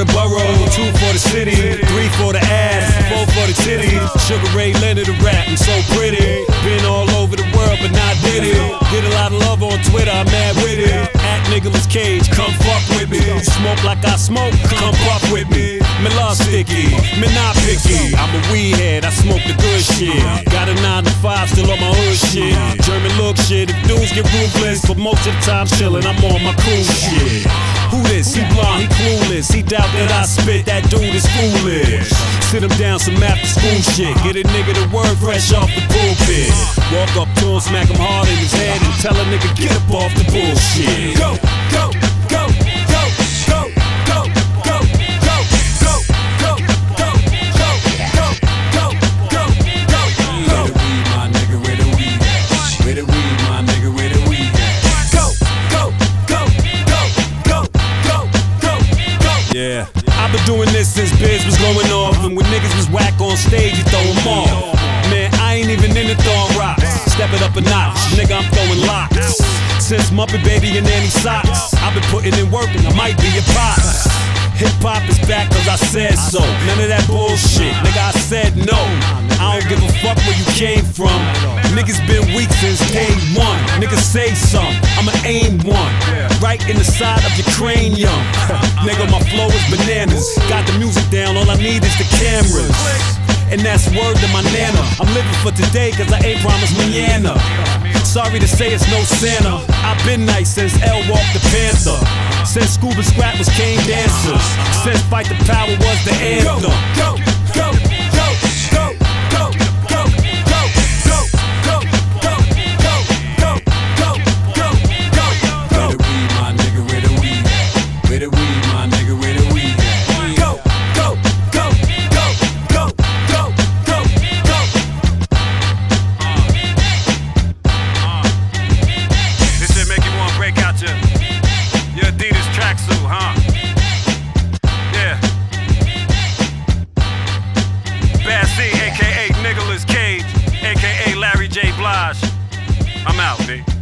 the borough, 2 for the city, 3 for the ass, 4 for the titties. Sugar Ray Leonard the rap, I'm so pretty. Been all over the world, but not did it. Get a lot of love on Twitter, I'm mad with it. At Nicolas Cage, come fuck with me. Smoke like I smoke, come puff with me. Me love sticky, me not picky. I'm a weed head, I smoke the good shit. Got a 9 to 5, still on my hood shit. German look shit, if dudes get ruthless, but most of the time chillin', I'm on my cool shit. Who this? He blind, he clueless. He doubt that I spit, that dude is foolish. Sit him down some after school shit. Get a nigga the word fresh off the pulpit. Walk up to him, smack him hard in his head, and tell a nigga get up off the bullshit. Go, go, go, go, go, go, go, go, go, go, go, go, go, go, go, go. Where the weed, my nigga, where the weed at? Where the weed, my nigga, where the weed at? Go, go, go, go, go, go, go, go. Yeah, I've been doing this since Biz was going off, and when niggas was whack on stage, you throw them off. Man, I ain't even in the throwing rocks. Step it up a notch, nigga, I'm throwing locks. Since Muppet Baby and Nanny Socks, I've been putting in work and I might be your pops. Hip-hop is back cause I said so. None of that bullshit, nigga, I said no. I don't give a fuck where you came from. Niggas been weak since day one. Niggas say something, I'ma aim one right in the side of your cranium. Nigga, my flow is bananas. Got the music down, all I need is the cameras. And that's word to my nana. I'm living for today cause I ain't promised mañana. Sorry to say it's no Santa. I've been nice since L walked the Panther. Since Scuba Scrap was Cane Dancers. Since Fight the Power was the anthem. Go, go, go, go, go, go, go, go, go, go, go, go, go, go, go, go. Where the weed, my nigga, where the weed at? Where the weed, my nigga, where the weed at? Go, go, go, go, go, go, go, go. This shit make you wanna break out your Adidas tracksuit, huh? Yeah. Bad C, aka Nicolas Cage, aka Larry J. Blige. I'm out, B.